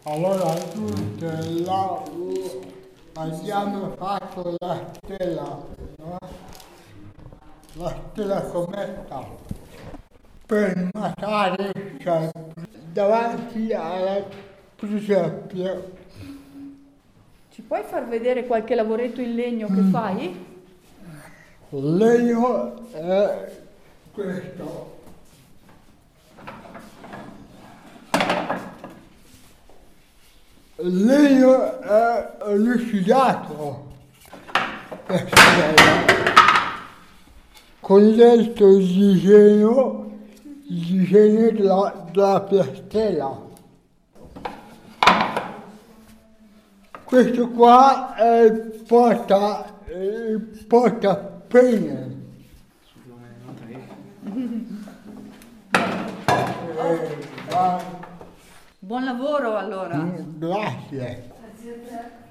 Allora tutte là abbiamo fatto la stella, no? La stella cometa per matare, cioè, davanti alla presepe. Ci puoi far vedere qualche lavoretto in legno che fai? Il legno è questo. Il legno è lucidato per stella, con dentro il disegno della piastrella. Questo qua è il portapenne. Buon lavoro allora. Grazie. Grazie a te.